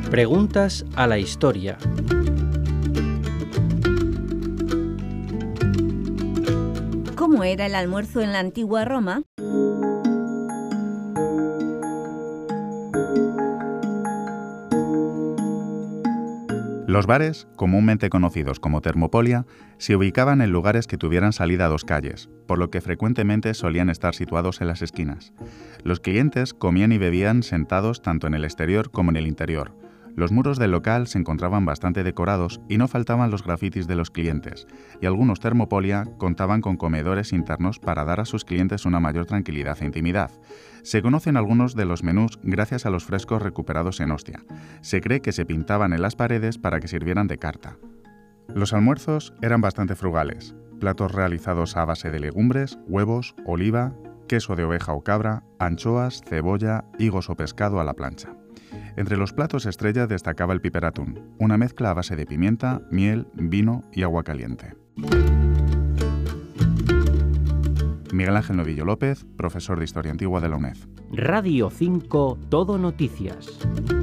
Preguntas a la historia. ¿Cómo era el almuerzo en la antigua Roma? Los bares, comúnmente conocidos como termopolia, se ubicaban en lugares que tuvieran salida a dos calles, por lo que frecuentemente solían estar situados en las esquinas. Los clientes comían y bebían sentados tanto en el exterior como en el interior. Los muros del local se encontraban bastante decorados y no faltaban los grafitis de los clientes, y algunos termopolia contaban con comedores internos para dar a sus clientes una mayor tranquilidad e intimidad. Se conocen algunos de los menús gracias a los frescos recuperados en Ostia. Se cree que se pintaban en las paredes para que sirvieran de carta. Los almuerzos eran bastante frugales, platos realizados a base de legumbres, huevos, oliva, queso de oveja o cabra, anchoas, cebolla, higos o pescado a la plancha. Entre los platos estrella destacaba el piperatún, una mezcla a base de pimienta, miel, vino y agua caliente. Miguel Ángel Novillo López, profesor de Historia Antigua de la UNED. Radio 5 Todo Noticias.